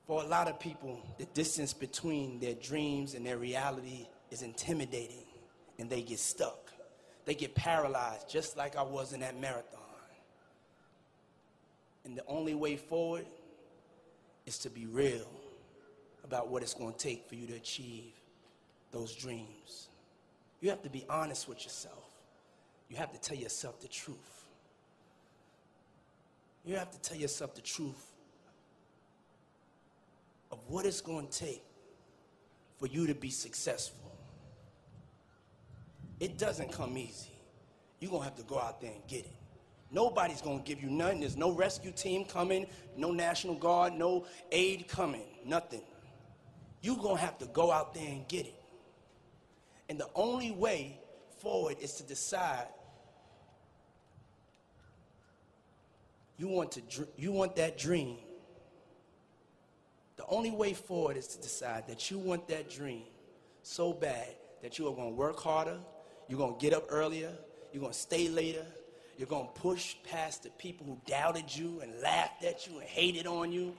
For a lot of people, the distance between their dreams and their reality is intimidating, and they get stuck. They get paralyzed, just like I was in that marathon. And the only way forward is to be real about what it's going to take for you to achieve those dreams. You have to be honest with yourself. You have to tell yourself the truth. You have to tell yourself the truth of what it's going to take for you to be successful. It doesn't come easy. You're going to have to go out there and get it. Nobody's going to give you nothing. There's no rescue team coming, no National Guard, no aid coming, nothing. You're going to have to go out there and get it. And the only way forward is to decide you want that dream. The only way forward is to decide that you want that dream so bad that you are going to work harder, you're going to get up earlier, you're going to stay later, you're going to push past the people who doubted you and laughed at you and hated on you.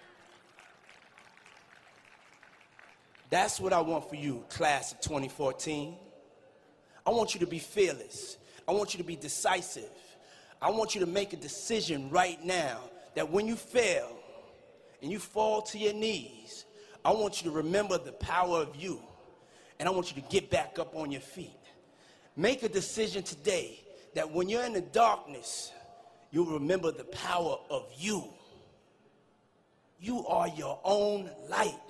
That's what I want for you, class of 2014. I want you to be fearless. I want you to be decisive. I want you to make a decision right now that when you fail and you fall to your knees, I want you to remember the power of you, and I want you to get back up on your feet. Make a decision today that when you're in the darkness, you'll remember the power of you. You are your own light.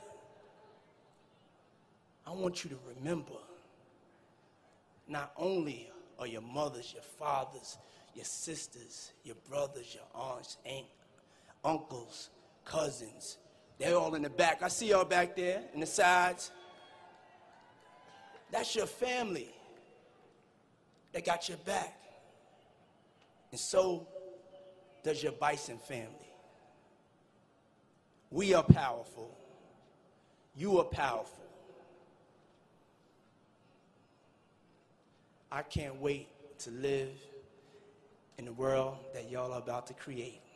I want you to remember, not only are your mothers, your fathers, your sisters, your brothers, your aunts, uncles, cousins, they're all in the back. I see y'all back there in the sides. That's your family. They got your back. And so does your Bison family. We are powerful. You are powerful. I can't wait to live in the world that y'all are about to create.